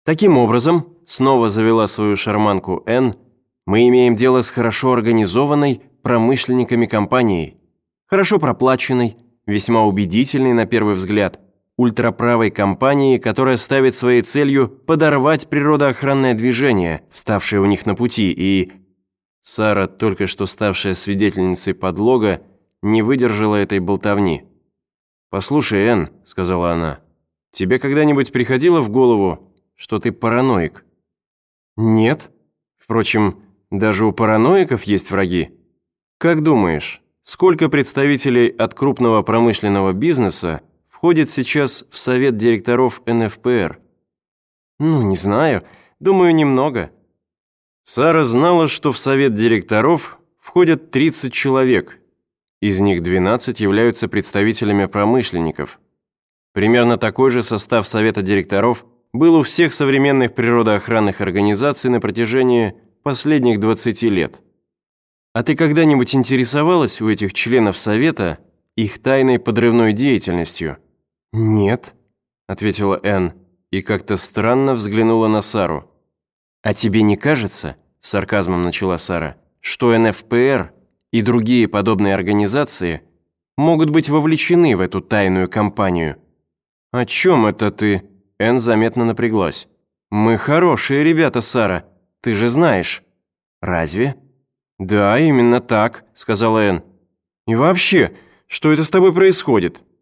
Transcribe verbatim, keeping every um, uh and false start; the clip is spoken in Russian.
Таким образом, снова завела свою шарманку Энн, мы имеем дело с хорошо организованной промышленниками компанией, хорошо проплаченной, весьма убедительной на первый взгляд, ультраправой компанией, которая ставит своей целью подорвать природоохранное движение, вставшее у них на пути, и... Сара, только что ставшая свидетельницей подлога, не выдержала этой болтовни. «Послушай, Энн», — сказала она, — «тебе когда-нибудь приходило в голову, что ты параноик?» «Нет. Впрочем, даже у параноиков есть враги. Как думаешь, сколько представителей от крупного промышленного бизнеса входит сейчас в совет директоров эн эф пэ эр?» «Ну, не знаю. Думаю, немного». Сара знала, что в совет директоров входят тридцать человек. Из них двенадцать являются представителями промышленников. Примерно такой же состав совета директоров был у всех современных природоохранных организаций на протяжении последних двадцати лет. А ты когда-нибудь интересовалась у этих членов совета их тайной подрывной деятельностью? «Нет», — ответила Энн, и как-то странно взглянула на Сару. «А тебе не кажется, — с сарказмом начала Сара, — что эн эф пэ эр и другие подобные организации могут быть вовлечены в эту тайную кампанию?» «О чем это ты?» Энн заметно напряглась. «Мы хорошие ребята, Сара, ты же знаешь». «Разве?» «Да, именно так», — сказала Энн. «И вообще, что это с тобой происходит?